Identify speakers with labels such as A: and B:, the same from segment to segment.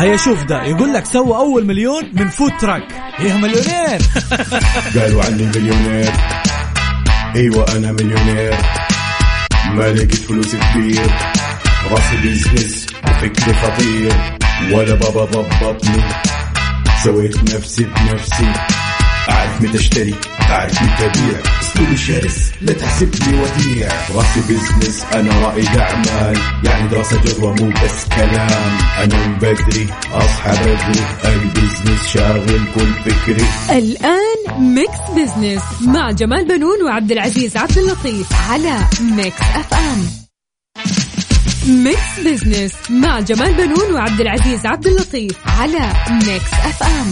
A: هيا شوف ده يقول لك سوى أول مليون من فود تراك. إيه مليونير.
B: قالوا عني مليونير. أيوة أنا مليونير. ما لقيت فلوس كتير. راسي بيزنس وفكري خطير. ولا بابا ضبطني. سويت نفسي بنفسي. أعرف متى اشتري أعرف متى أبيع. أسلوبي شرس لا تحسبني وديع. راسي بيزنس أنا رائد أعمال. يعني دراسة جدوى مو بس كلام. أنا من بدري أصحى بدري. البيزنس شاغل كل فكري.
C: الآن ميكس بيزنس مع جمال بنون وعبد العزيز عبد اللطيف على ميكس اف ام. ميكس بيزنس مع جمال بنون وعبد العزيز عبد اللطيف على ميكس اف ام.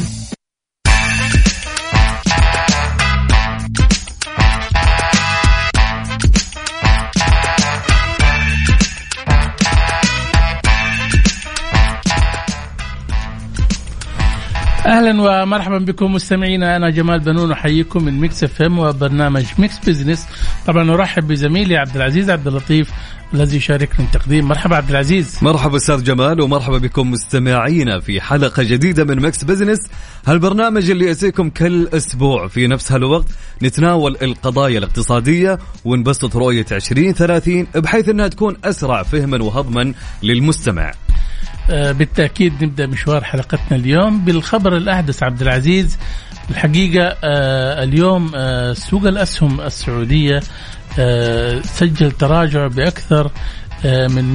D: أهلا ومرحبا بكم مستمعينا. أنا جمال بنون أحييكم من ميكس اف ام وبرنامج ميكس بيزنس. طبعا أرحب بزميلي عبد العزيز عبد اللطيف الذي يشاركني التقديم. مرحبا عبد العزيز.
E: مرحبا أستاذ جمال ومرحبا بكم مستمعينا في حلقة جديدة من ميكس بيزنس، هالبرنامج اللي يأتيكم كل أسبوع في نفس هالوقت. نتناول القضايا الاقتصادية ونبسط رؤية 2030 بحيث أنها تكون أسرع فهما وهضما للمستمع.
D: بالتأكيد نبدأ مشوار حلقتنا اليوم بالخبر الأحدث عبد العزيز. الحقيقة اليوم سوق الأسهم السعودية سجل تراجع بأكثر من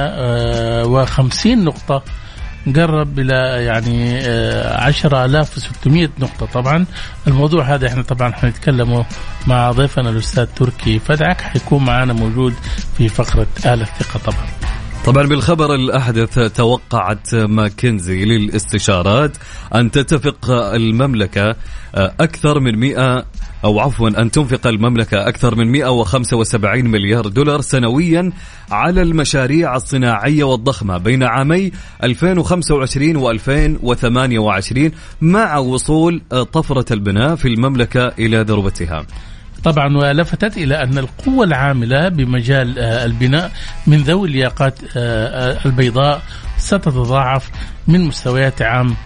D: 150 نقطة، قرب إلى يعني 10,600 نقطة. طبعا الموضوع هذا احنا طبعا حنتكلمه مع ضيفنا الأستاذ تركي فدعك، حيكون معنا موجود في فقرة آل الثقة.
E: طبعا بالخبر الأحدث توقعت ماكنزي للاستشارات أن تتفق المملكة أكثر من 100 أو عفوا أن تنفق المملكة أكثر من 175 مليار دولار سنويا على المشاريع الصناعية والضخمة بين عامي 2025 و2028 مع وصول طفرة البناء في المملكة إلى ذروتها.
D: طبعا ولفتت إلى أن القوة العاملة بمجال البناء من ذوي اللياقات البيضاء ستتضاعف من مستويات عام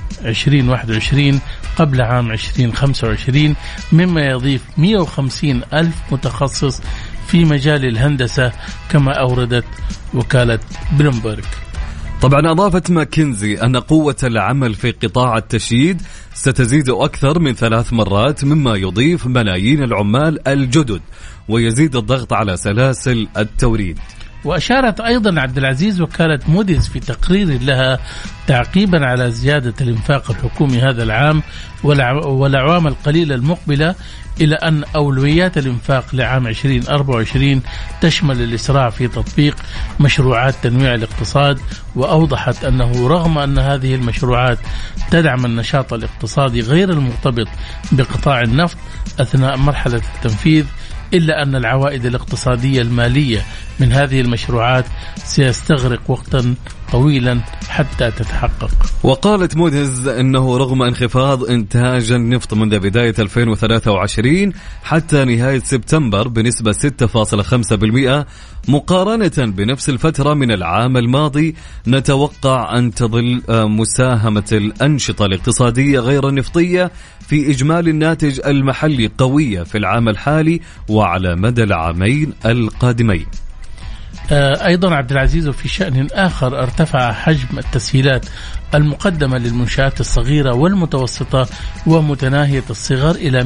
D: 2021 قبل عام 2025، مما يضيف 150 ألف متخصص في مجال الهندسة كما أوردت وكالة بلومبرج.
E: طبعا أضافت ماكنزي أن قوة العمل في قطاع التشييد ستزيد أكثر من 3 مرات، مما يضيف ملايين العمال الجدد ويزيد الضغط على سلاسل التوريد.
D: وأشارت أيضا عبد العزيز وكالة موديز في تقرير لها تعقيبا على زيادة الإنفاق الحكومي هذا العام والأعوام القليلة المقبلة إلى أن أولويات الإنفاق لعام 2024 تشمل الإسراع في تطبيق مشروعات تنويع الاقتصاد. وأوضحت أنه رغم أن هذه المشروعات تدعم النشاط الاقتصادي غير المرتبط بقطاع النفط أثناء مرحلة التنفيذ، إلا أن العوائد الاقتصادية المالية من هذه المشروعات سيستغرق وقتا طويلا حتى تتحقق. وقالت
E: موديز أنه رغم انخفاض إنتاج النفط منذ بداية 2023 حتى نهاية سبتمبر بنسبة 6.5% مقارنة بنفس الفترة من العام الماضي، نتوقع أن تظل مساهمة الأنشطة الاقتصادية غير النفطية في إجمالي الناتج المحلي قوية في العام الحالي وعلى مدى العامين القادمين.
D: أيضا عبد العزيز وفي شأن آخر ارتفع حجم التسهيلات المقدمة للمنشآت الصغيرة والمتوسطة ومتناهية الصغر إلى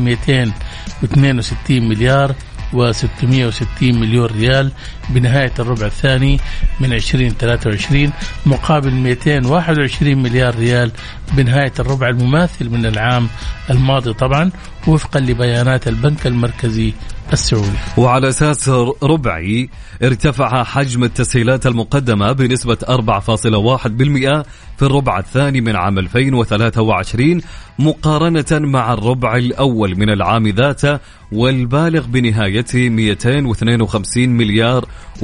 D: 262 مليار و660 مليون ريال بنهاية الربع الثاني من 2023 مقابل 221 مليار ريال بنهاية الربع المماثل من العام الماضي، طبعا وفقا لبيانات البنك المركزي السعودي.
E: وعلى أساس ربعي ارتفع حجم التسهيلات المقدمة بنسبة 4.1% في الربع الثاني من عام 2023 مقارنة مع الربع الأول من العام ذاته، والبالغ بنهايته 252 مليار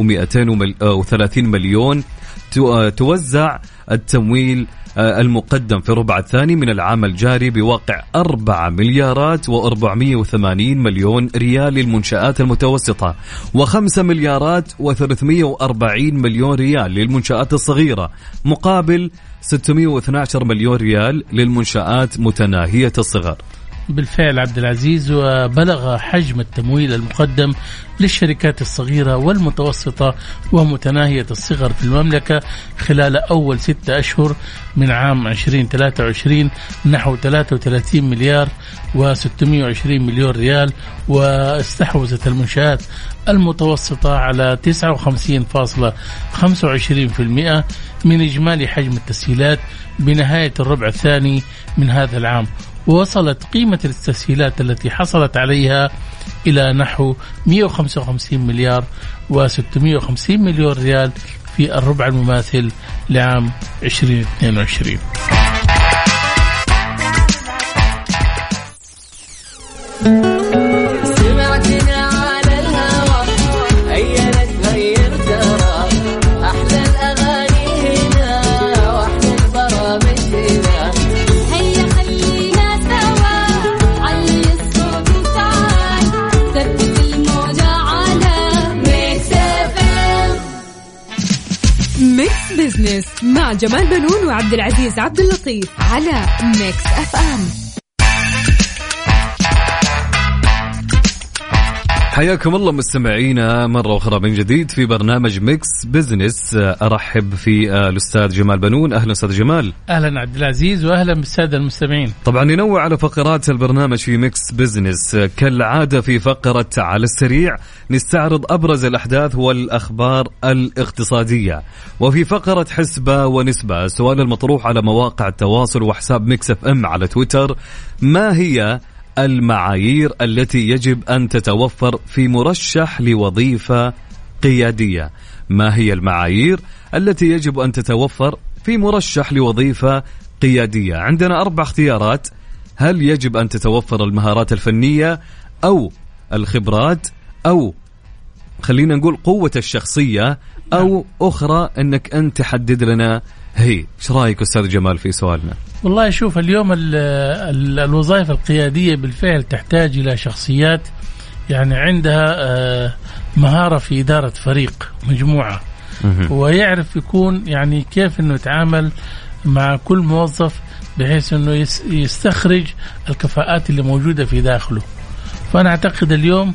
E: و230 مليون. توزع التمويل المقدم في الربع الثاني من العام الجاري بواقع 4 مليارات و480 مليون ريال للمنشآت المتوسطة و5 مليارات و340 مليون ريال للمنشآت الصغيرة مقابل 612 مليون ريال للمنشآت متناهية الصغر.
D: بالفعل عبد العزيز، وبلغ حجم التمويل المقدم للشركات الصغيرة والمتوسطة ومتناهية الصغر في المملكة خلال أول 6 أشهر من عام 2023 نحو 33 مليار و620 مليون ريال، واستحوذت المنشآت المتوسطة على 59.25% من إجمالي حجم التسهيلات بنهاية الربع الثاني من هذا العام، ووصلت قيمة التسهيلات التي حصلت عليها إلى نحو 155 مليار و650 مليون ريال في الربع المماثل لعام 2022.
C: بزنس مع جمال بنون وعبد العزيز عبد اللطيف على ميكس اف ام.
E: حياكم الله مستمعينا مرة أخرى من جديد في برنامج ميكس بزنس. أرحب في الأستاذ جمال بنون. أهلا أستاذ جمال.
D: أهلا عبد العزيز، وأهلا بالسادة المستمعين.
E: طبعا ننوع على فقرات البرنامج في ميكس بزنس كالعادة. في فقرة على السريع نستعرض أبرز الأحداث والأخبار الاقتصادية، وفي فقرة حسبة ونسبة السؤال المطروح على مواقع التواصل وحساب ميكس اف ام على تويتر: ما هي المعايير التي يجب أن تتوفر في مرشح لوظيفة قيادية؟ ما هي المعايير التي يجب أن تتوفر في مرشح لوظيفة قيادية؟ عندنا 4 اختيارات: هل يجب أن تتوفر المهارات الفنية أو الخبرات أو خلينا نقول قوة الشخصية أو أخرى أنك أنت تحدد لنا هي. ايش رايك أستاذ جمال في سؤالنا؟
D: والله شوف، اليوم الوظائف القيادية بالفعل تحتاج إلى شخصيات يعني عندها مهارة في إدارة فريق مجموعة، ويعرف يكون يعني كيف أنه يتعامل مع كل موظف بحيث أنه يستخرج الكفاءات اللي موجودة في داخله. فأنا أعتقد اليوم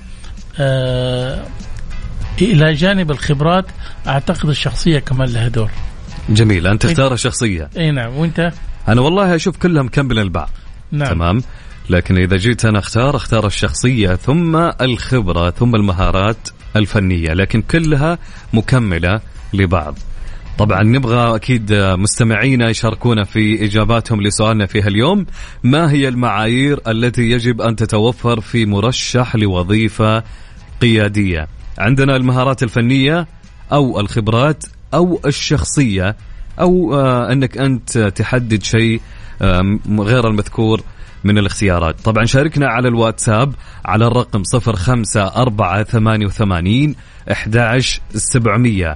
D: إلى جانب الخبرات أعتقد الشخصية كمان لها دور.
E: جميل، أنت تختار الشخصية.
D: أي نعم. وأنت؟
E: أنا والله أشوف كلها مكملة البعض.
D: نعم.
E: تمام، لكن إذا جيت أنا أختار الشخصية ثم الخبرة ثم المهارات الفنية، لكن كلها مكملة لبعض. طبعا نبغى أكيد مستمعينا يشاركونا في إجاباتهم لسؤالنا فيها اليوم: ما هي المعايير التي يجب أن تتوفر في مرشح لوظيفة قيادية؟ عندنا المهارات الفنية أو الخبرات أو الشخصية أو أنك أنت تحدد شيء غير المذكور من الاختيارات. طبعا شاركنا على الواتساب على الرقم 05488 11700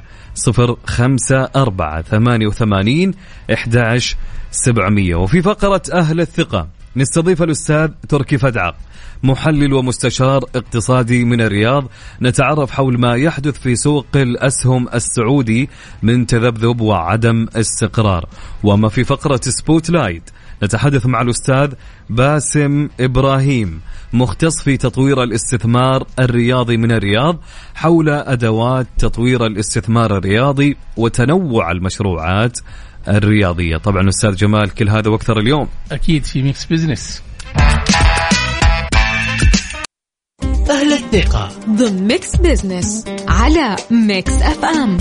E: 05488 11700. وفي فقرة أهل الثقة نستضيف الأستاذ تركي فدعق، محلل ومستشار اقتصادي من الرياض، نتعرف حول ما يحدث في سوق الأسهم السعودي من تذبذب وعدم استقرار. وما في فقرة سبوت لايت نتحدث مع الأستاذ باسم إبراهيم، مختص في تطوير الاستثمار الرياضي من الرياض، حول أدوات تطوير الاستثمار الرياضي وتنوع المشروعات الرياضية. طبعا أستاذ جمال كل هذا وأكثر اليوم
D: أكيد في ميكس بيزنس.
A: أهل الثقة
C: ضمن ميكس بيزنس على ميكس اف ام.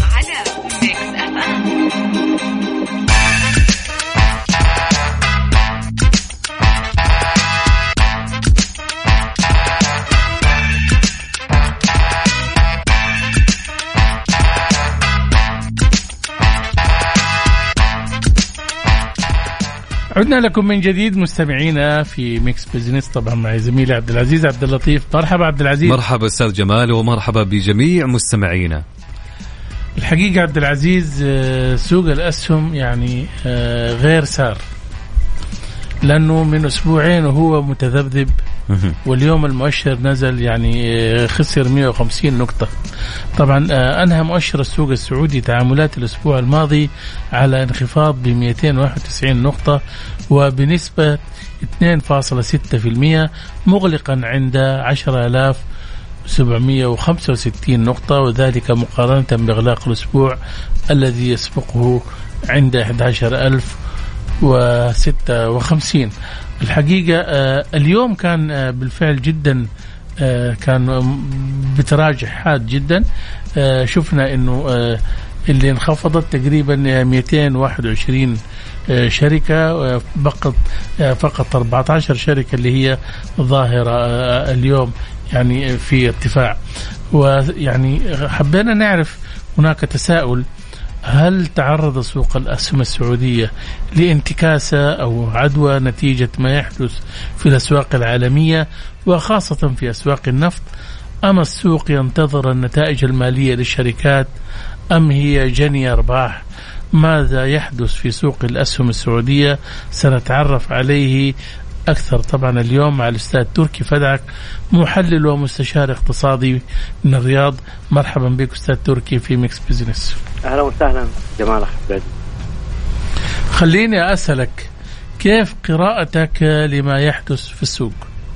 D: عدنا لكم من جديد مستمعينا في ميكس بيزنس، طبعا مع زميلي عبد العزيز عبد اللطيف. مرحبا عبد العزيز.
E: مرحبا أستاذ جمال، ومرحبا بجميع مستمعينا.
D: الحقيقة عبد العزيز سوق الأسهم يعني غير سار، لأنه من أسبوعين وهو متذبذب واليوم المؤشر نزل يعني خسر 150 نقطة. طبعا أنهى مؤشر السوق السعودي تعاملات الأسبوع الماضي على انخفاض ب 291 نقطة وبنسبة 2.6%، مغلقا عند 10,765 نقطة، وذلك مقارنة بإغلاق الأسبوع الذي يسبقه عند 11,056. الحقيقة اليوم كان بالفعل جدا كان بتراجع حاد جدا. شفنا انه اللي انخفضت تقريبا 221 شركة، فقط 14 شركة اللي هي ظاهرة اليوم يعني في ارتفاع. ويعني حبينا نعرف، هناك تساؤل، هل تعرض سوق الأسهم السعودية لانتكاسة أو عدوى نتيجة ما يحدث في الأسواق العالمية وخاصة في أسواق النفط، أم السوق ينتظر النتائج المالية للشركات، أم هي جني أرباح؟ ماذا يحدث في سوق الأسهم السعودية سنتعرف عليه أكثر طبعا اليوم مع الأستاذ تركي فدعك، محلل ومستشار اقتصادي من الرياض. مرحبا بك أستاذ تركي في ميكس بيزنس.
F: أهلا وسهلا جمال أخي.
D: خليني أسألك، كيف قراءتك لما يحدث في السوق؟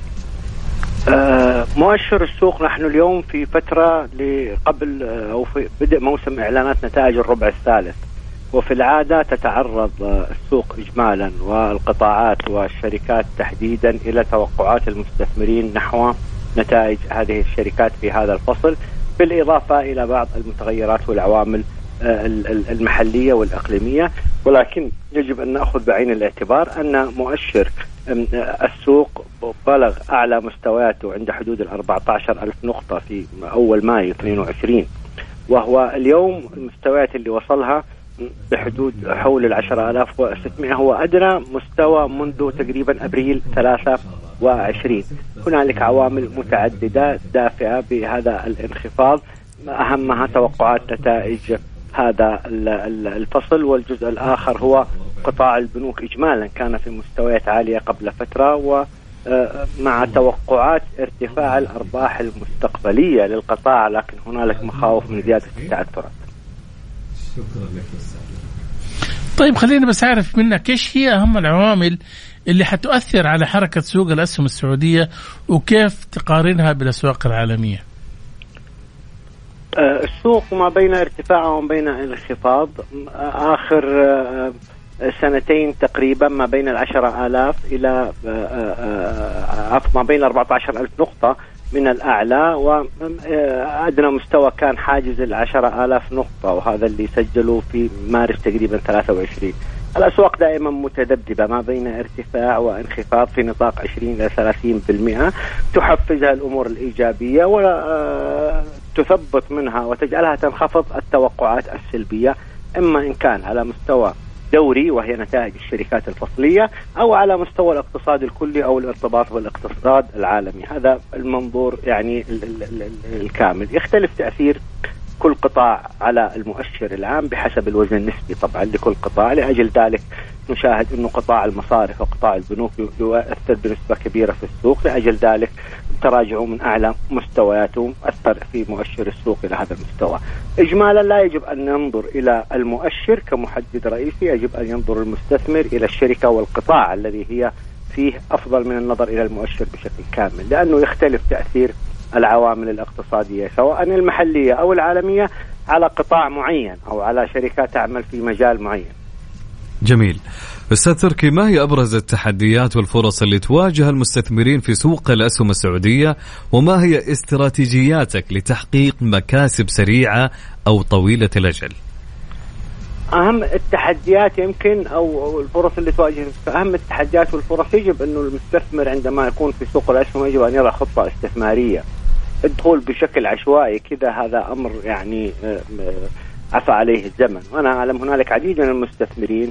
F: مؤشر السوق، نحن اليوم في فترة قبل أو في بدء موسم إعلانات نتائج الربع الثالث، وفي العادة تتعرض السوق إجمالا والقطاعات والشركات تحديدا إلى توقعات المستثمرين نحو نتائج هذه الشركات في هذا الفصل، بالإضافة إلى بعض المتغيرات والعوامل المحلية والإقليمية. ولكن يجب أن نأخذ بعين الاعتبار أن مؤشر السوق بلغ أعلى مستوياته عند حدود 14,000 نقطة في أول مايو 22، وهو اليوم المستويات اللي وصلها بحدود حول 10,600 هو أدنى مستوى منذ تقريبا أبريل 23. هنالك عوامل متعددة دافعة بهذا الانخفاض، أهمها توقعات نتائج هذا الفصل، والجزء الآخر هو قطاع البنوك إجمالا كان في مستويات عالية قبل فترة، ومع توقعات ارتفاع الأرباح المستقبلية للقطاع، لكن هنالك مخاوف من زيادة التعثرات.
B: شكرا لك.
D: طيب خلينا بس أعرف منك إيش هي أهم العوامل اللي حتؤثر على حركة سوق الأسهم السعودية، وكيف تقارنها بالأسواق العالمية؟
F: السوق ما بين ارتفاع وما بين انخفاض آخر سنتين تقريبا، ما بين 10,000 إلى ما بين 14,000 نقطة من الأعلى، وأدنى مستوى كان حاجز 10,000 نقطة، وهذا اللي سجلوا في مارس تقريبا 23. الأسواق دائما متذبذبة ما بين ارتفاع وانخفاض في نطاق 20 إلى 30%، تحفزها الأمور الإيجابية وتثبط منها وتجعلها تنخفض التوقعات السلبية، إما إن كان على مستوى دوري وهي نتائج الشركات الفصلية، أو على مستوى الاقتصاد الكلي أو الارتباط بالاقتصاد العالمي. هذا المنظور يعني الكامل. يختلف تأثير كل قطاع على المؤشر العام بحسب الوزن النسبي طبعا لكل قطاع. لأجل ذلك نشاهد أنه قطاع المصارف وقطاع البنوك يؤثر بنسبة كبيرة في السوق، لأجل ذلك تراجعوا من أعلى مستوياتهم أثر في مؤشر السوق إلى هذا المستوى. إجمالا لا يجب أن ننظر إلى المؤشر كمحدد رئيسي، يجب أن ينظر المستثمر إلى الشركة والقطاع الذي هي فيه أفضل من النظر إلى المؤشر بشكل كامل، لأنه يختلف تأثير العوامل الاقتصادية سواء المحلية أو العالمية على قطاع معين أو على شركات تعمل في مجال معين.
E: جميل. أستاذ تركي، ما هي أبرز التحديات والفرص اللي تواجه المستثمرين في سوق الأسهم السعودية، وما هي استراتيجياتك لتحقيق مكاسب سريعة أو طويلة الأجل؟
F: أهم التحديات يمكن أو الفرص اللي تواجه، أهم التحديات والفرص يجب أنه المستثمر عندما يكون في سوق الأسهم يجب أن يرى خطة استثمارية. الدخول بشكل عشوائي كذا هذا أمر يعني عفى عليه الزمن، وأنا أعلم هنالك عديد من المستثمرين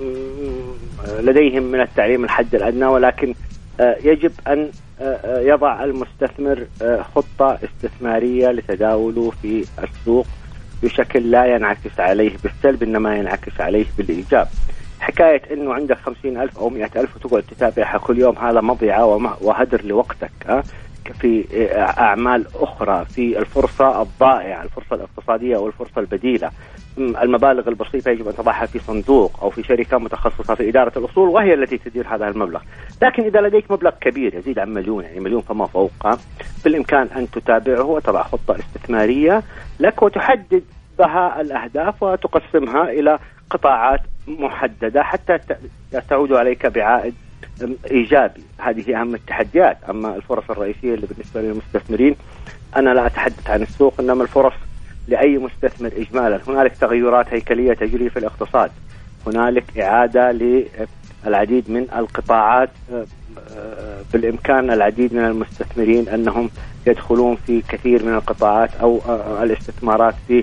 F: لديهم من التعليم الحد الأدنى، ولكن يجب أن يضع المستثمر خطة استثمارية لتداوله في السوق بشكل لا ينعكس عليه بالسلب إنما ينعكس عليه بالإيجاب. حكاية أنه عندك 50,000 أو 100,000 وتقعد تتابعها كل يوم، هذا مضيعة وهدر لوقتك في أعمال أخرى، في الفرصة الضائعة، الفرصة الاقتصادية والفرصة البديلة. المبالغ البسيطة يجب أن تضعها في صندوق أو في شركة متخصصة في إدارة الأصول وهي التي تدير هذا المبلغ. لكن إذا لديك مبلغ كبير يزيد عن مليون، يعني مليون فما فوق، بالإمكان أن تتابعه وتضع خطة استثمارية لك وتحدد بها الأهداف وتقسمها إلى قطاعات محددة حتى تعود عليك بعائد إيجابي. هذه أهم التحديات. أما الفرص الرئيسية اللي بالنسبة للمستثمرين، أنا لا أتحدث عن السوق، إنما الفرص لأي مستثمر إجمالا. هنالك تغيرات هيكلية تجري في الاقتصاد، هنالك إعادة للعديد من القطاعات، بالإمكان العديد من المستثمرين أنهم يدخلون في كثير من القطاعات أو الاستثمارات في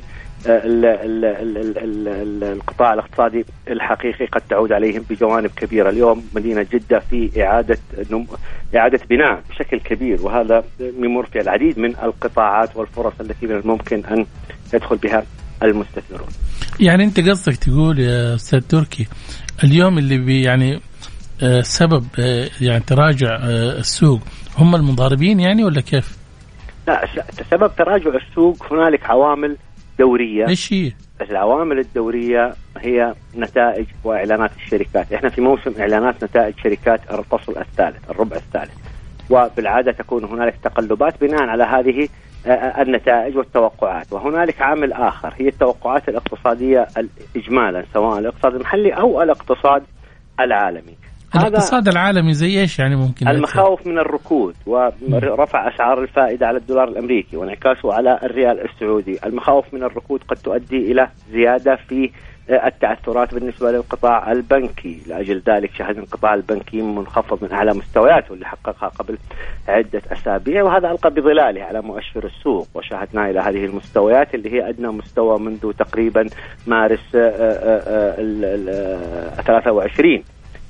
F: القطاع الاقتصادي الحقيقي قد تعود عليهم بجوانب كبيرة. اليوم مدينة جدة في إعادة بناء بشكل كبير، وهذا يمر في العديد من القطاعات والفرص التي من الممكن أن يدخل بها المستثمرون.
D: يعني أنت قصدك تقول يا أستاذ تركي اليوم اللي يعني سبب يعني تراجع السوق هم المضاربين يعني ولا كيف؟
F: لا، سبب تراجع السوق هنالك عوامل دورية.
D: إيش هي؟
F: العوامل الدورية هي نتائج وإعلانات الشركات. إحنا في موسم إعلانات نتائج شركات الفصل الثالث، الربع الثالث، وبالعادة تكون هنالك تقلبات بناء على هذه النتائج والتوقعات. وهنالك عامل آخر هي التوقعات الاقتصادية إجمالا، سواء الاقتصاد المحلي أو الاقتصاد العالمي.
D: الاقتصاد العالمي زي ايش يعني؟ ممكن
F: المخاوف من الركود ورفع أسعار الفائدة على الدولار الأمريكي وانعكاسه على الريال السعودي. المخاوف من الركود قد تؤدي إلى زيادة في التعثرات بالنسبة للقطاع البنكي، لأجل ذلك شهد القطاع البنكي منخفض من أعلى مستوياته اللي حققها قبل عدة أسابيع، وهذا ألقى بظلاله على مؤشر السوق، وشاهدنا إلى هذه المستويات اللي هي أدنى مستوى منذ تقريبا مارس 23.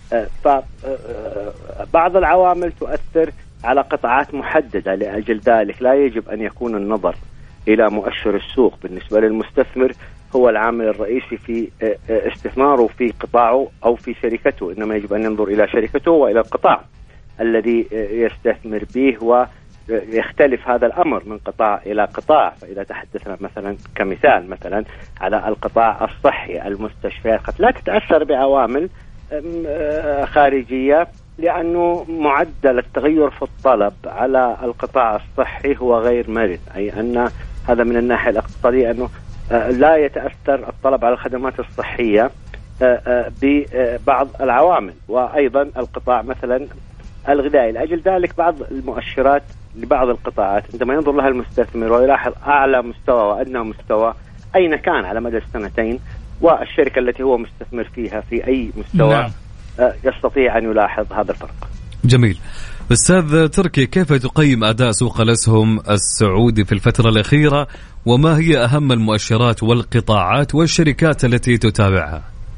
F: فبعض العوامل تؤثر على قطاعات محددة، لأجل ذلك لا يجب أن يكون النظر إلى مؤشر السوق بالنسبة للمستثمر هو العامل الرئيسي في استثماره في قطاعه أو في شركته، إنما يجب أن ينظر إلى شركته وإلى القطاع الذي يستثمر به، ويختلف هذا الأمر من قطاع إلى قطاع. فإذا تحدثنا مثلا كمثال مثلا على القطاع الصحي، المستشفيات قد لا تتأثر بعوامل خارجية، لأنه معدل التغير في الطلب على القطاع الصحي هو غير مرن، أي أن هذا من الناحية الاقتصادية أنه لا يتأثر الطلب على الخدمات الصحية ببعض العوامل. وأيضا القطاع مثلا الغذائي، لأجل ذلك بعض المؤشرات لبعض القطاعات عندما ينظر لها المستثمر ويلاحظ أعلى مستوى وأدنى مستوى أين كان على مدى السنتين، والشركة التي هو مستثمر فيها في أي مستوى، نعم، يستطيع أن يلاحظ هذا الفرق.
E: جميل. أستاذ تركي، كيف تقيم أداء سوق الأسهم السعودي في الفترة الأخيرة، وما هي أهم المؤشرات والقطاعات والشركات التي تتابعها؟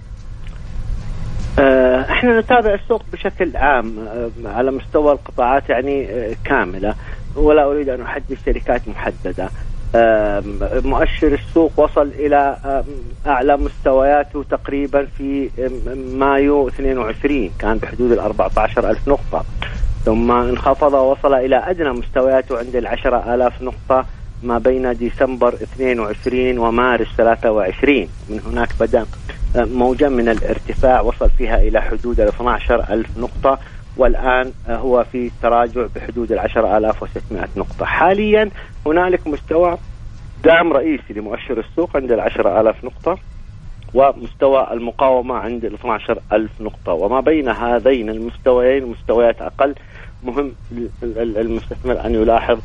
F: احنا نتابع السوق بشكل عام على مستوى القطاعات يعني كاملة، ولا أريد أن أحدد شركات محددة. مؤشر السوق وصل إلى أعلى مستوياته تقريبا في مايو 22، كان بحدود 14,000 نقطة، ثم انخفض ووصل إلى أدنى مستوياته عند 10,000 نقطة ما بين ديسمبر 22 ومارس 23. من هناك بدأ موجة من الارتفاع وصل فيها إلى حدود 12,000 نقطة، والآن هو في تراجع بحدود 10,600 نقطة. حاليا هنالك مستوى دعم رئيسي لمؤشر السوق عند 10,000 نقطة، ومستوى المقاومة عند 12,000 نقطة، وما بين هذين المستويين مستويات أقل. مهم المستثمر أن يلاحظ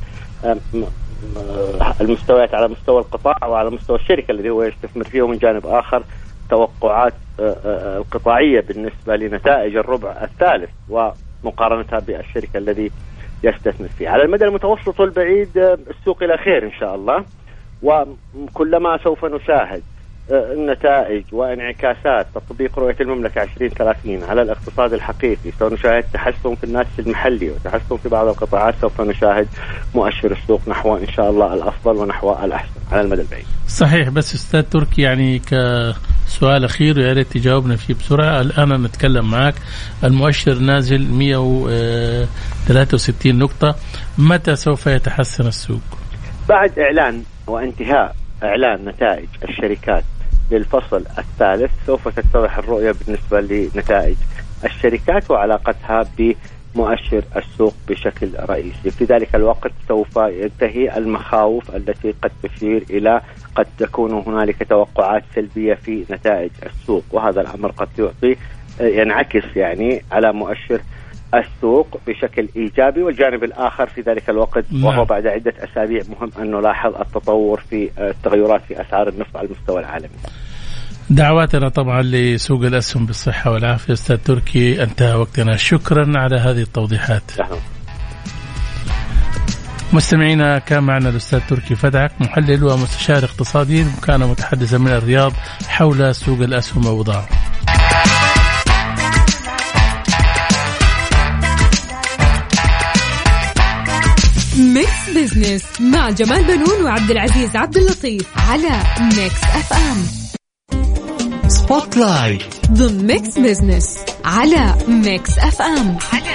F: المستويات على مستوى القطاع وعلى مستوى الشركة الذي هو يستثمر فيه، ومن جانب آخر توقعات القطاعية بالنسبة لنتائج الربع الثالث ومقارنتها بالشركة الذي يستثمر فيه. على المدى المتوسط والبعيد السوق إلى خير إن شاء الله، وكلما سوف نشاهد النتائج وانعكاسات تطبيق رؤية المملكة 2030 على الاقتصاد الحقيقي، سوف نشاهد تحسن في الناتج المحلي وتحسن في بعض القطاعات، سوف نشاهد مؤشر السوق نحو إن شاء الله الأفضل ونحو الأحسن على المدى البعيد.
D: صحيح. بس أستاذ تركي، يعني سؤال أخير ويا ريت تجاوبنا فيه بسرعة. الآن نتكلم معك، المؤشر نازل 163 نقطة، متى سوف يتحسن السوق؟
F: بعد إعلان وانتهاء إعلان نتائج الشركات للفصل الثالث سوف تتضح الرؤية بالنسبة لنتائج الشركات وعلاقتها بمؤشر السوق بشكل رئيسي. في ذلك الوقت سوف ينتهي المخاوف التي قد تشير إلى قد تكون هنالك توقعات سلبية في نتائج السوق، وهذا الأمر قد ينعكس يعني على مؤشر السوق بشكل إيجابي. والجانب الآخر في ذلك الوقت وهو بعد عدة أسابيع مهم أن نلاحظ التطور في التغيرات في أسعار النفط على المستوى العالمي.
D: دعواتنا طبعا لسوق الأسهم بالصحة والعافية. أستاذ تركي انتهى وقتنا، شكرا على هذه التوضيحات. مستمعينا، كان معنا الأستاذ تركي فدعك، محلل ومستشار اقتصادي، وكان متحدثا من الرياض حول سوق الأسهم ووضعه.
C: ميكس بزنس مع جمال بنون وعبد العزيز عبد اللطيف على ميكس اف ام.
A: سبوت لايت
C: ضمن ميكس بزنس على ميكس اف ام.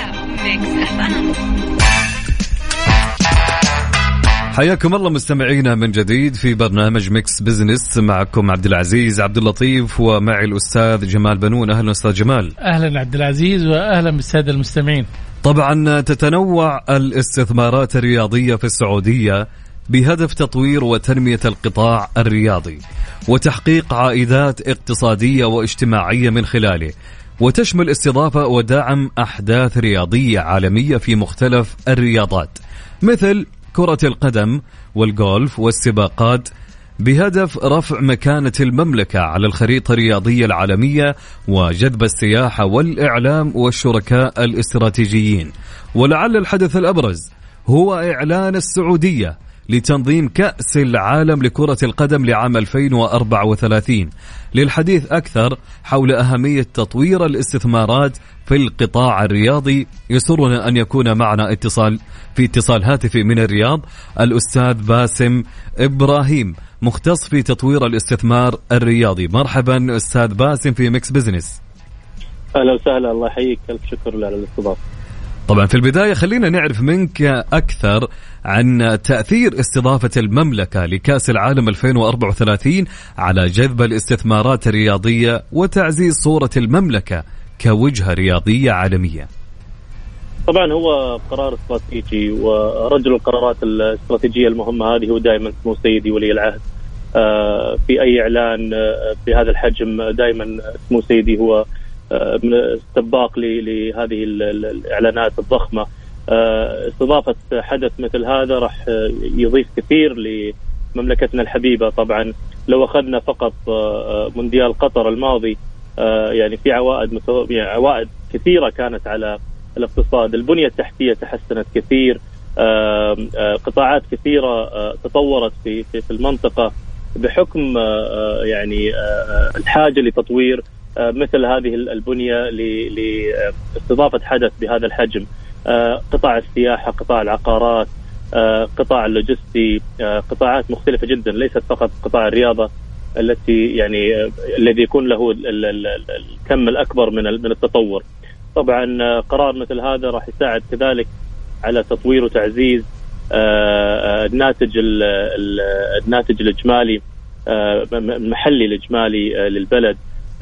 E: حياكم الله مستمعينا من جديد في برنامج ميكس بزنس، معكم عبد العزيز عبد اللطيف ومعي الأستاذ جمال بنون. أهلا أستاذ جمال.
D: أهلا عبد العزيز وأهلا بالسادة المستمعين.
E: طبعا تتنوع الاستثمارات الرياضية في السعودية بهدف تطوير وتنمية القطاع الرياضي وتحقيق عائدات اقتصادية واجتماعية من خلاله، وتشمل استضافة ودعم أحداث رياضية عالمية في مختلف الرياضات مثل كرة القدم والجولف والسباقات، بهدف رفع مكانة المملكة على الخريطة الرياضية العالمية وجذب السياحة والإعلام والشركاء الاستراتيجيين. ولعل الحدث الأبرز هو إعلان السعودية لتنظيم كأس العالم لكرة القدم لعام 2034. للحديث أكثر حول أهمية تطوير الاستثمارات في القطاع الرياضي، يسرنا أن يكون معنا اتصال هاتفي من الرياض الأستاذ باسم إبراهيم، مختص في تطوير الاستثمار الرياضي. مرحبا أستاذ باسم في ميكس بزنس.
G: أهلا وسهلا، الله يحييك، ألف شكر على الاستضافة.
E: طبعا في البداية خلينا نعرف منك أكثر عن تأثير استضافة المملكة لكأس العالم 2034 على جذب الاستثمارات الرياضية وتعزيز صورة المملكة كوجهة رياضية عالمة.
G: طبعا هو قرار استراتيجي، ورجل القرارات الاستراتيجية المهمة هذه هو دائما سمو سيدي ولي العهد. في أي إعلان بهذا الحجم دائما سمو سيدي هو من السباق لهذه الإعلانات الضخمة. استضافة حدث مثل هذا راح يضيف كثير لمملكتنا الحبيبة. طبعا لو أخذنا فقط مونديال قطر الماضي، يعني في عوائد كثيرة كانت على الاقتصاد، البنية التحتية تحسنت كثير، قطاعات كثيرة تطورت في المنطقة بحكم يعني الحاجة لتطوير مثل هذه البنية لاستضافة حدث بهذا الحجم. قطاع السياحة، قطاع العقارات، قطاع اللوجستي، قطاعات مختلفة جدا، ليست فقط قطاع الرياضة التي يعني الذي يكون له الكم الأكبر من التطور. طبعا قرار مثل هذا راح يساعد كذلك على تطوير وتعزيز الناتج الإجمالي، المحلي الإجمالي للبلد.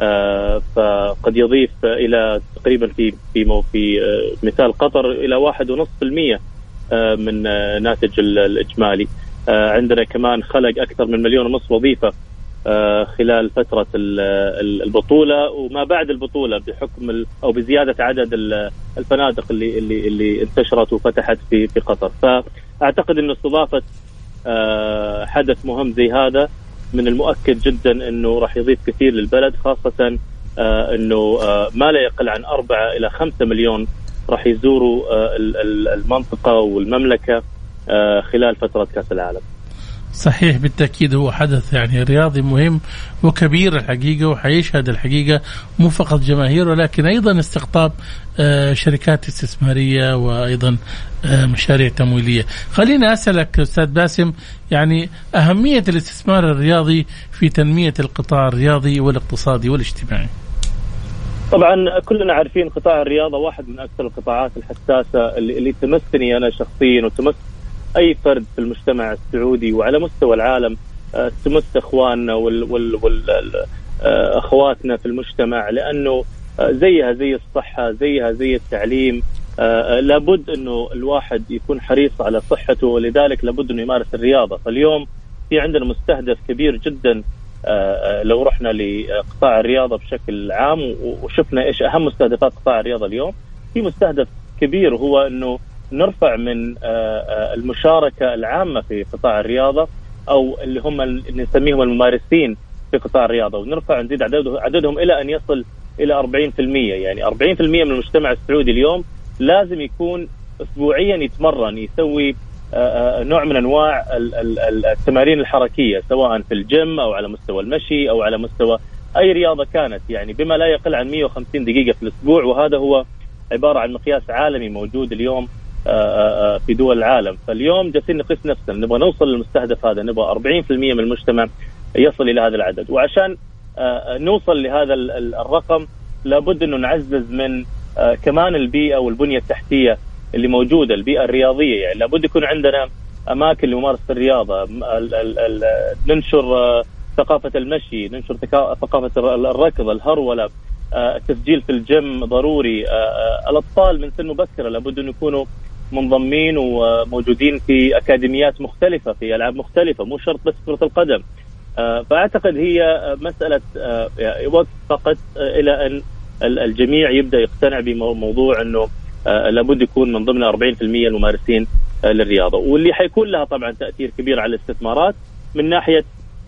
G: فقد يضيف إلى تقريبا في مثال قطر إلى 1.5% من ناتج الإجمالي. عندنا كمان خلق أكثر من 1.5 مليون وظيفة خلال فترة البطولة وما بعد البطولة، بحكم أو بزيادة عدد الفنادق اللي انتشرت وفتحت في قطر. فأعتقد أن استضافة حدث مهم زي هذا من المؤكد جدا أنه راح يضيف كثير للبلد، خاصة أنه ما لا يقل عن 4 إلى 5 مليون راح يزوروا المنطقة والمملكة خلال فترة كأس العالم.
D: صحيح بالتأكيد، هو حدث يعني رياضي مهم وكبير الحقيقة، وحيشهد الحقيقة مو فقط جماهير ولكن أيضا استقطاب شركات استثمارية وأيضا مشاريع تمويلية. خلينا أسألك أستاذ باسم، يعني أهمية الاستثمار الرياضي في تنمية القطاع الرياضي والاقتصادي والاجتماعي.
G: طبعا كلنا عارفين قطاع الرياضة واحد من أكثر القطاعات الحساسة اللي تمسني أنا شخصيا وتمس أي فرد في المجتمع السعودي وعلى مستوى العالم، تمس إخواننا أخواتنا في المجتمع، لأنه زيها زي الصحة، زيها زي التعليم. لابد أنه الواحد يكون حريص على صحته، ولذلك لابد أنه يمارس الرياضة. فاليوم في عندنا مستهدف كبير جدا لو رحنا لقطاع الرياضة بشكل عام وشفنا إيش أهم مستهدفات قطاع الرياضة اليوم، في مستهدف كبير هو أنه نرفع من المشاركة العامة في قطاع الرياضة، أو اللي هم نسميهم الممارسين في قطاع الرياضة، ونرفع نزيد عددهم إلى أن يصل إلى 40%. يعني 40% من المجتمع السعودي اليوم لازم يكون أسبوعيا يتمرن، يسوي نوع من أنواع التمارين الحركية، سواء في الجيم أو على مستوى المشي أو على مستوى أي رياضة كانت، يعني بما لا يقل عن 150 دقيقة في الأسبوع. وهذا هو عبارة عن مقياس عالمي موجود اليوم في دول العالم. فاليوم جالسين نقيس نفسنا، نبغى نوصل للمستهدف هذا، نبغى 40% من المجتمع يصل إلى هذا العدد. وعشان نوصل لهذا الرقم لابد أنه نعزز من كمان البيئة والبنية التحتية اللي موجودة، البيئة الرياضية. يعني لابد يكون عندنا أماكن لممارسة الرياضة، ننشر ثقافة المشي، ننشر ثقافة الركض، الهرولة، التسجيل في الجيم ضروري. الأطفال من سن مبكرة لابد أن يكونوا منضمين وموجودين في أكاديميات مختلفة في ألعاب مختلفة، مو شرط بس كرة القدم. فأعتقد هي مسألة وقت فقط إلى أن الجميع يبدأ يقتنع بموضوع أنه لابد يكون من ضمن 40% الممارسين للرياضة، واللي حيكون لها طبعا تأثير كبير على الاستثمارات من ناحية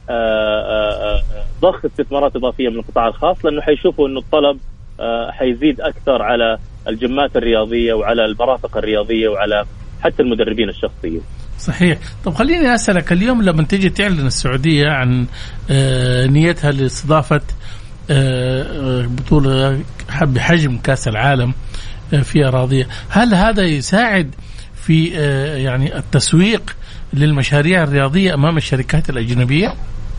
G: ضخ استثمارات إضافية من القطاع الخاص، لأنه حيشوفوا أنه الطلب حيزيد أكثر على الجمات الرياضية وعلى المرافق الرياضية وعلى حتى المدربين الشخصيين.
D: صحيح. طب خليني أسألك، اليوم لما تيجي تعلن السعودية عن نيتها لاستضافة بطولة بحجم كأس العالم في أراضية، هل هذا يساعد في يعني التسويق للمشاريع الرياضية أمام الشركات الأجنبية؟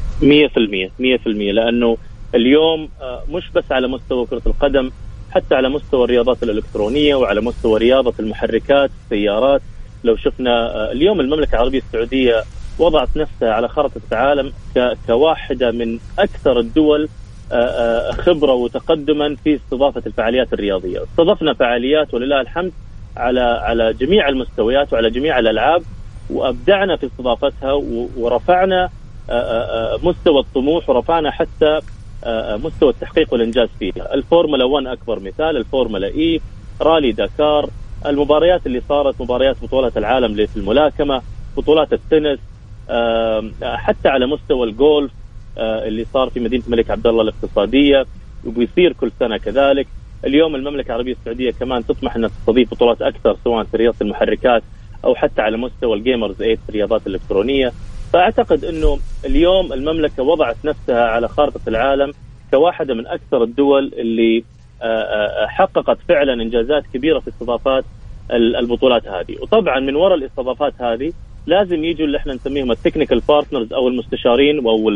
G: 100%، لأنه اليوم مش بس على مستوى كرة القدم، حتى على مستوى الرياضات الإلكترونية وعلى مستوى رياضة المحركات السيارات. لو شفنا اليوم المملكة العربية السعودية وضعت نفسها على خارطة العالم كواحدة من أكثر الدول خبرة وتقدما في استضافة الفعاليات الرياضية. استضفنا فعاليات ولله الحمد على جميع المستويات وعلى جميع الألعاب، وأبدعنا في استضافتها ورفعنا مستوى الطموح، ورفعنا حتى مستوى التحقيق والإنجاز فيها. الفورمولا 1 أكبر مثال، الفورمولا إي، رالي داكار، المباريات اللي صارت، مباريات بطولات العالم في الملاكمة، بطولات التنس، حتى على مستوى الجولف اللي صار في مدينة الملك عبد الله الاقتصادية وبيصير كل سنة كذلك. اليوم المملكة العربية السعودية كمان تطمح أنها تستضيف بطولات أكثر، سواء في رياضة المحركات أو حتى على مستوى الجيمرز 8 في الرياضات الإلكترونية. فأعتقد أنه اليوم المملكة وضعت نفسها على خارطة العالم كواحدة من أكثر الدول اللي حققت فعلا إنجازات كبيرة في استضافات البطولات هذه. وطبعا من وراء الاستضافات هذه لازم يجوا اللي احنا نسميهم التكنيكال بارتنرز أو المستشارين أو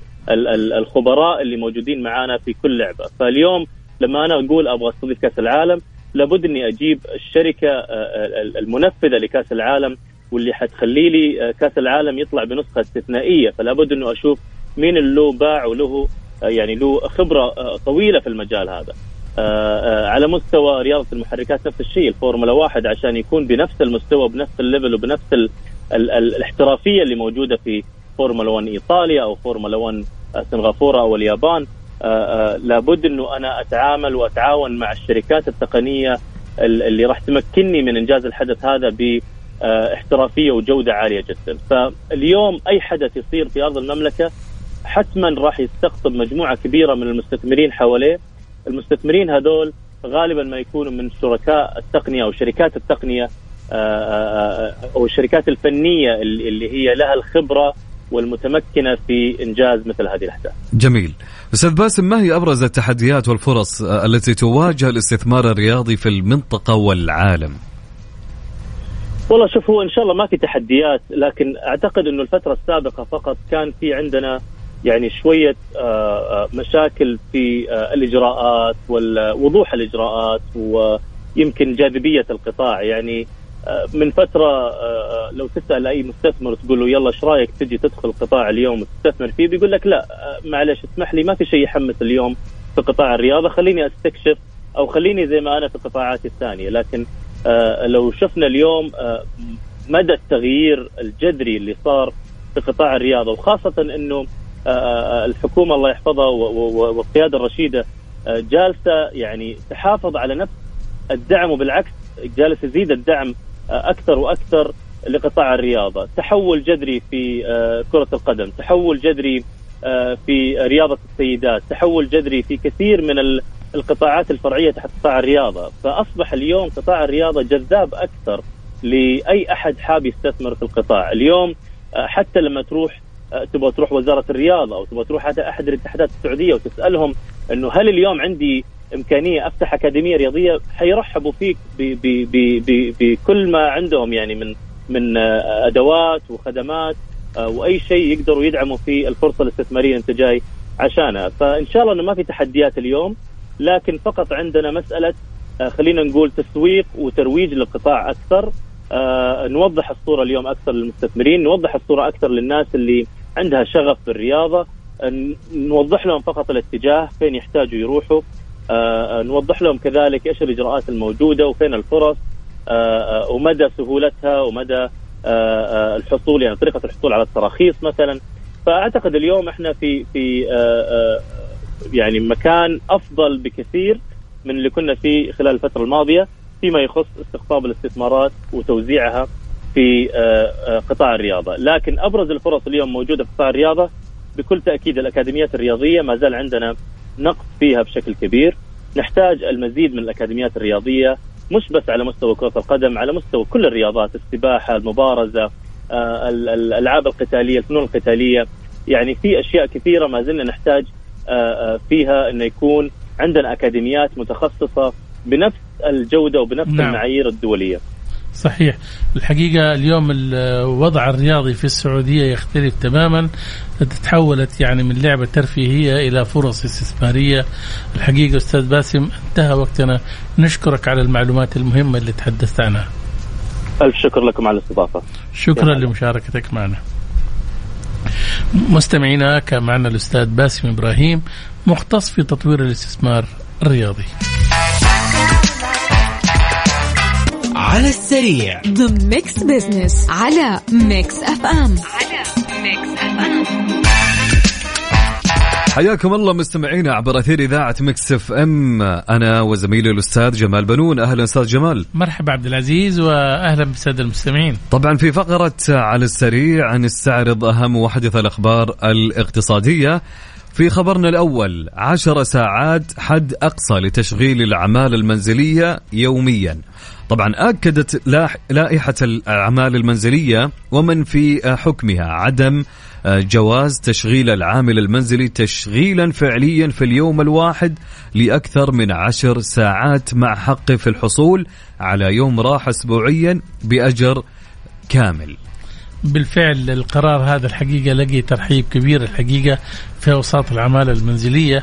G: الخبراء اللي موجودين معانا في كل لعبة. فاليوم لما أنا أقول أبغى أستضيف كأس العالم، لابد أني أجيب الشركة المنفذة لكأس العالم واللي حتخلي لي كأس العالم يطلع بنسخة استثنائية. فلابد أنه أشوف مين اللي له باع وله يعني له خبرة طويلة في المجال هذا. على مستوى رياضة المحركات نفس الشيء، الفورمولا 1 عشان يكون بنفس المستوى بنفس الليفل وبنفس الاحترافية اللي موجودة في فورمولا 1 إيطاليا أو فورمولا 1 سنغافورة أو اليابان، لابد أنه أنا أتعامل وأتعاون مع الشركات التقنية اللي راح تمكنني من إنجاز الحدث هذا باحترافية وجودة عالية جدا. فاليوم أي حدث يصير في أرض المملكة حتما راح يستقطب مجموعة كبيرة من المستثمرين حواليه. المستثمرين هذول غالبا ما يكونوا من شركاء التقنية أو شركات التقنية أو الشركات الفنية اللي هي لها الخبرة والمتمكنة في إنجاز مثل هذه الأحداث.
E: جميل. أستاذ باسم، ما هي أبرز التحديات والفرص التي تواجه الاستثمار الرياضي في المنطقة والعالم؟
G: والله شوف، هو إن شاء الله ما في تحديات، لكن أعتقد أنه الفترة السابقة فقط كان في عندنا يعني شوية مشاكل في الإجراءات ووضوح الإجراءات ويمكن جاذبية القطاع. يعني من فترة لو تسأل أي مستثمر تقول له يلا إيش رأيك تجي تدخل القطاع اليوم وتستثمر فيه، بيقول لك لا معلش اسمح لي، ما في شيء يحمس اليوم في قطاع الرياضة، خليني أستكشف أو خليني زي ما أنا في قطاعات الثانية. لكن لو شفنا اليوم مدى التغيير الجذري اللي صار في قطاع الرياضة، وخاصة أنه الحكومة الله يحفظها والقيادة الرشيدة جالسة يعني تحافظ على نفس الدعم، وبالعكس جالس يزيد الدعم أكثر وأكثر لقطاع الرياضة. تحول جذري في كرة القدم، تحول جذري في رياضة السيدات، تحول جذري في كثير من القطاعات الفرعية تحت قطاع الرياضة. فأصبح اليوم قطاع الرياضة جذاب أكثر لأي أحد حاب يستثمر في القطاع. اليوم حتى لما تبغى تروح وزارة الرياضة أو تبغى تروح أحد الاتحادات السعودية وتسألهم أنه هل اليوم عندي إمكانية أفتح أكاديمية رياضية، حيرحبوا فيك بكل ما عندهم يعني من أدوات وخدمات وأي شيء يقدروا يدعموا في الفرصة الاستثمارية أنت جاي عشانها. فإن شاء الله أنه ما في تحديات اليوم، لكن فقط عندنا مسألة خلينا نقول تسويق وترويج للقطاع أكثر. نوضح الصورة اليوم أكثر للمستثمرين، نوضح الصورة أكثر للناس اللي عندها شغف بالرياضة، نوضح لهم فقط الاتجاه فين يحتاجوا يروحوا، نوضح لهم كذلك إيش الإجراءات الموجودة وفين الفرص ومدى سهولتها ومدى الحصول، يعني طريقة الحصول على التراخيص مثلا. فأعتقد اليوم احنا في يعني مكان أفضل بكثير من اللي كنا فيه خلال الفترة الماضية فيما يخص استقطاب الاستثمارات وتوزيعها في قطاع الرياضة. لكن أبرز الفرص اليوم موجودة في قطاع الرياضة بكل تأكيد الأكاديميات الرياضية، ما زال عندنا نقص فيها بشكل كبير. نحتاج المزيد من الأكاديميات الرياضية، مش بس على مستوى كرة القدم، على مستوى كل الرياضات، السباحة، المبارزة، الألعاب القتالية، الفنون القتالية. يعني في أشياء كثيرة ما زلنا نحتاج فيها أن يكون عندنا أكاديميات متخصصة بنفس الجودة وبنفس المعايير الدولية.
D: صحيح. الحقيقة اليوم الوضع الرياضي في السعودية يختلف تماما، تحولت يعني من لعبة ترفيهية إلى فرص استثمارية. الحقيقة أستاذ باسم انتهى وقتنا، نشكرك على المعلومات المهمة اللي تحدثت عنها.
G: ألف شكر لكم على الاستضافة.
D: شكرا لمشاركتك معنا. مستمعينا، كان معنا الأستاذ باسم إبراهيم، مختص في تطوير الاستثمار الرياضي.
A: على السريع
C: ضمن ميكس بيزنس على ميكس اف ام.
E: حياكم الله مستمعينا عبر أثير إذاعة ميكس اف ام، أنا وزميلي الأستاذ جمال بنون. أهلا أستاذ جمال.
D: مرحبا عبد العزيز، وأهلا بالسادة المستمعين.
E: طبعا في فقرة على السريع نستعرض أهم وحدث الأخبار الاقتصادية. في خبرنا الأول، 10 ساعات حد أقصى لتشغيل الأعمال المنزلية يوميا. طبعا أكدت لائحة الأعمال المنزلية ومن في حكمها عدم جواز تشغيل العامل المنزلي تشغيلا فعليا في اليوم الواحد لأكثر من 10 ساعات، مع حق في الحصول على يوم راحة أسبوعيا بأجر كامل.
D: بالفعل القرار هذا الحقيقة لقي ترحيب كبير الحقيقة في أوساط العمالة المنزلية،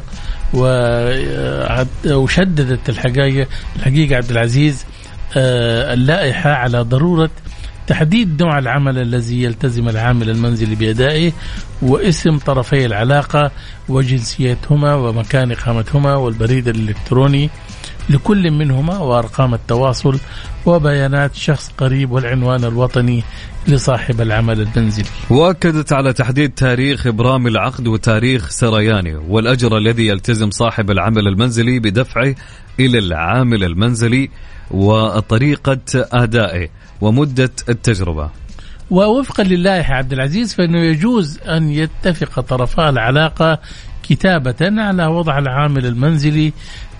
D: وشددت الحقيقة عبد العزيز اللائحة على ضرورة تحديد نوع العمل الذي يلتزم العامل المنزلي بأدائه، واسم طرفي العلاقة وجنسيتهما ومكان إقامتهما والبريد الإلكتروني لكل منهما وأرقام التواصل وبيانات شخص قريب والعنوان الوطني لصاحب العمل المنزلي.
E: وأكدت على تحديد تاريخ إبرام العقد وتاريخ سريانه والأجر الذي يلتزم صاحب العمل المنزلي بدفعه إلى العامل المنزلي وطريقة أدائه ومدة التجربة.
D: ووفقا للائحة عبد العزيز فإنه يجوز أن يتفق طرفا العلاقة كتابة على وضع العامل المنزلي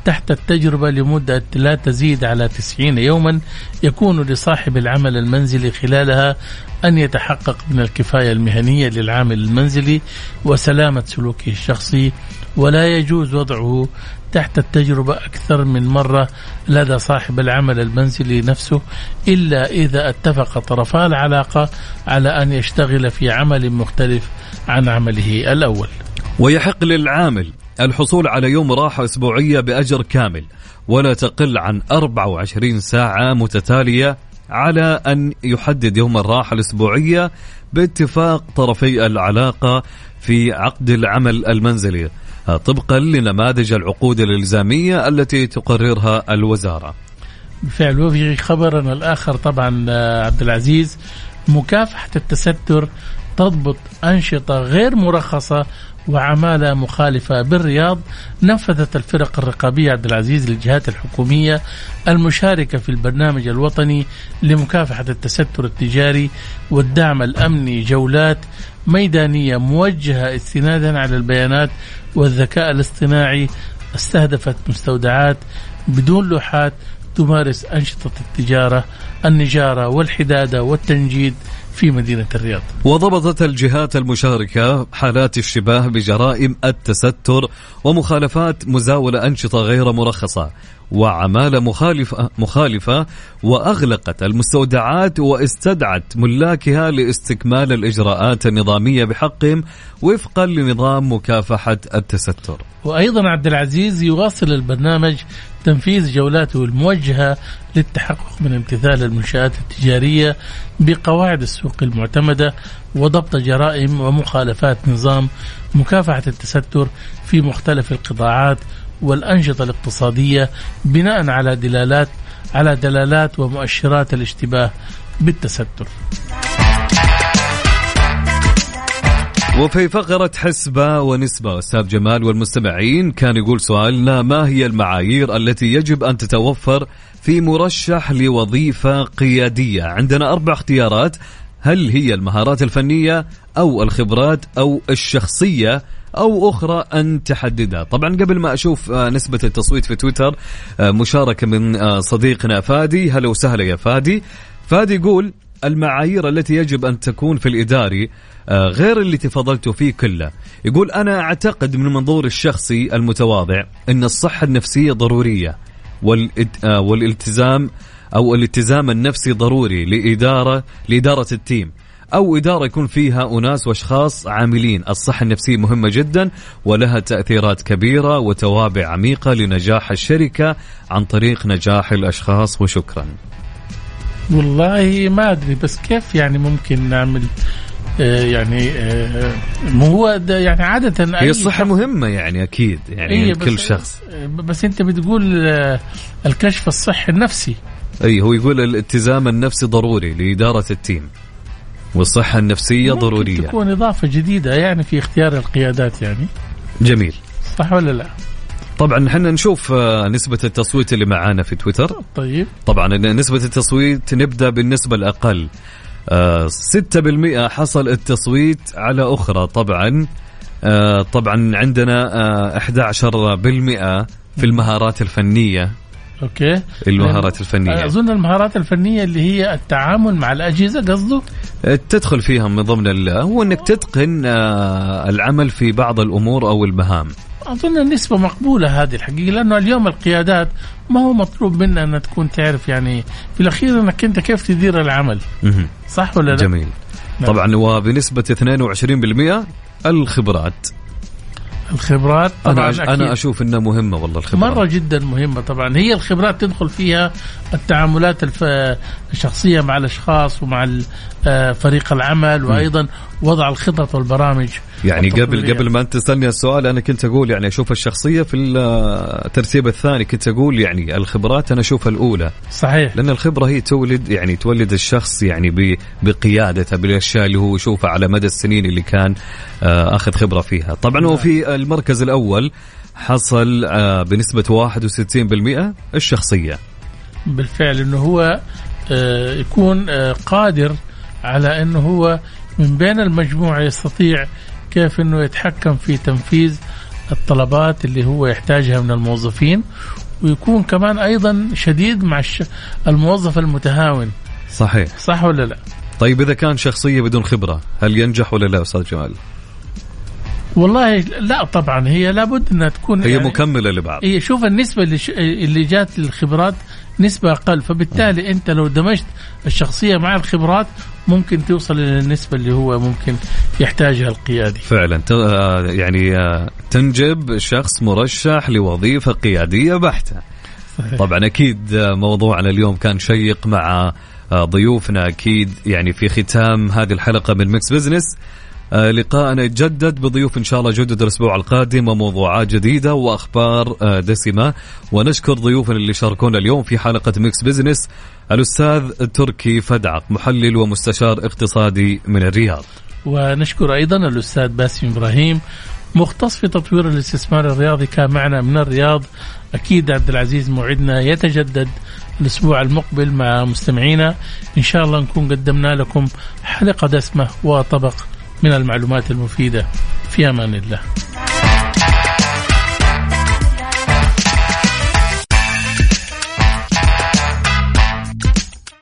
D: تحت التجربة لمدة لا تزيد على 90 يوما، يكون لصاحب العمل المنزلي خلالها أن يتحقق من الكفاية المهنية للعامل المنزلي وسلامة سلوكه الشخصي، ولا يجوز وضعه تحت التجربة أكثر من مرة لدى صاحب العمل المنزلي نفسه، إلا إذا اتفق طرفا العلاقة على أن يشتغل في عمل مختلف عن عمله الأول.
E: ويحق للعامل الحصول على يوم راحة أسبوعية بأجر كامل ولا تقل عن 24 ساعة متتالية، على أن يحدد يوم الراحة الأسبوعية باتفاق طرفي العلاقة في عقد العمل المنزلي طبقا لنماذج العقود الإلزامية التي تقررها الوزارة.
D: بالفعل. وفي خبرنا الآخر طبعا عبد العزيز، مكافحة التستر تضبط أنشطة غير مرخصة وعمالة مخالفة بالرياض. نفذت الفرق الرقابية عبد العزيز للجهات الحكومية المشاركة في البرنامج الوطني لمكافحة التستر التجاري والدعم الأمني جولات ميدانية موجهة استنادا على البيانات والذكاء الاصطناعي، استهدفت مستودعات بدون لوحات تمارس أنشطة التجارة النجارة والحدادة والتنجيد في مدينة الرياض. وضبطت الجهات المشاركة حالات الشباه بجرائم التستر ومخالفات مزاولة أنشطة غير مرخصة وعمالة مخالفة وأغلقت المستودعات واستدعت ملاكها لاستكمال الإجراءات النظامية بحقهم وفقا لنظام مكافحة التستر. وأيضا عبد العزيز يواصل البرنامج تنفيذ جولاته الموجهة للتحقق من امتثال المنشآت التجارية بقواعد السوق المعتمدة وضبط جرائم ومخالفات نظام مكافحة التستر في مختلف القطاعات والأنشطة الاقتصادية بناء على دلالات ومؤشرات الاشتباه بالتستر.
E: وفي فقرة حسبة ونسبة أستاذ جمال والمستمعين كان يقول سؤالنا: ما هي المعايير التي يجب أن تتوفر في مرشح لوظيفة قيادية؟ عندنا 4 اختيارات: هل هي المهارات الفنية أو الخبرات أو الشخصية أو أخرى أن تحددها. طبعا قبل ما أشوف نسبة التصويت في تويتر مشاركة من صديقنا فادي. هلا وسهلا يا فادي. فادي يقول المعايير التي يجب أن تكون في الإداري غير اللي تفضلته فيه كله. يقول أنا أعتقد من المنظور الشخصي المتواضع أن الصحة النفسية ضرورية والالتزام أو الاتزام النفسي ضروري لإدارة التيم أو إدارة يكون فيها أناس وأشخاص عاملين. الصحة النفسية مهمة جدا ولها تأثيرات كبيرة وتوابع عميقة لنجاح الشركة عن طريق نجاح الأشخاص. وشكرا.
D: والله ما أدري بس كيف يعني ممكن نعمل يعني هو يعني عادة
E: هي الصحة مهمة يعني أكيد يعني كل شخص.
D: بس أنت بتقول الكشف الصحي النفسي.
E: أي هو يقول الاتزام النفسي ضروري لإدارة التيم والصحة النفسية ضرورية.
D: تكون إضافة جديدة يعني في اختيار القيادات يعني.
E: جميل.
D: صح ولا لا؟
E: طبعا نحن نشوف نسبة التصويت اللي معانا في تويتر.
D: طيب.
E: طبعا نسبة التصويت نبدأ بالنسبة الأقل 6% حصل التصويت على أخرى. طبعا عندنا 11% في المهارات الفنية.
D: أوكي.
E: المهارات الفنية
D: أظن المهارات الفنية اللي هي التعامل مع الأجهزة قصده
E: تدخل فيها من ضمن هو أنك تتقن العمل في بعض الأمور أو المهام.
D: أظن النسبة مقبولة هذه الحقيقة، لأنه اليوم القيادات ما هو مطلوب منا أن تكون تعرف يعني في الأخير أنك أنت كيف تدير العمل. صح ولا لا؟
E: جميل. نعم. طبعا وبنسبة 22% الخبرات طبعا أنا أشوف إنها مهمة والله. الخبرات
D: مرة جدا مهمة. طبعا هي الخبرات تدخل فيها التعاملات الشخصية مع الأشخاص ومع فريق العمل وأيضا وضع الخطط والبرامج.
E: يعني قبل ما أنت تسألني السؤال أنا كنت أقول يعني أشوف الشخصية في الترتيب الثاني، كنت أقول يعني الخبرات أنا أشوفها الأولى.
D: صحيح.
E: لأن الخبرة هي تولد الشخص يعني بقيادته بالأشياء اللي هو يشوفها على مدى السنين اللي كان أخذ خبرة فيها. طبعا وفي المركز الأول حصل بنسبة 61% الشخصية.
D: بالفعل إنه هو يكون قادر على إنه هو من بين المجموعة يستطيع كيف إنه يتحكم في تنفيذ الطلبات اللي هو يحتاجها من الموظفين، ويكون كمان أيضا شديد مع الموظف المتهاون.
E: صحيح.
D: صح ولا لا؟
E: طيب إذا كان شخصية بدون خبرة هل ينجح ولا لا أستاذ جمال؟
D: والله لا طبعا، هي لابد أنها تكون
E: هي يعني مكملة لبعض.
D: هي شوف النسبة اللي جات للخبرات نسبة أقل، فبالتالي أنت لو دمجت الشخصية مع الخبرات ممكن توصل إلى النسبة اللي هو ممكن يحتاجها القيادي.
E: فعلا يعني تنجب شخص مرشح لوظيفة قيادية بحتة. صحيح. طبعا أكيد موضوعنا اليوم كان شيق مع ضيوفنا، أكيد يعني في ختام هذه الحلقة من ميكس بزنس. لقاءنا يتجدد بضيوف إن شاء الله جدد الأسبوع القادم وموضوعات جديدة وأخبار دسمة. ونشكر ضيوفنا اللي شاركونا اليوم في حلقة ميكس بزنس، الأستاذ تركي فدعق محلل ومستشار اقتصادي من الرياض،
D: ونشكر أيضا الأستاذ باسم إبراهيم مختص في تطوير الاستثمار الرياضي كان معنا من الرياض. أكيد عبد العزيز موعدنا يتجدد الأسبوع المقبل مع مستمعينا، إن شاء الله نكون قدمنا لكم حلقة دسمة وطبق من المعلومات المفيدة. في أمان الله.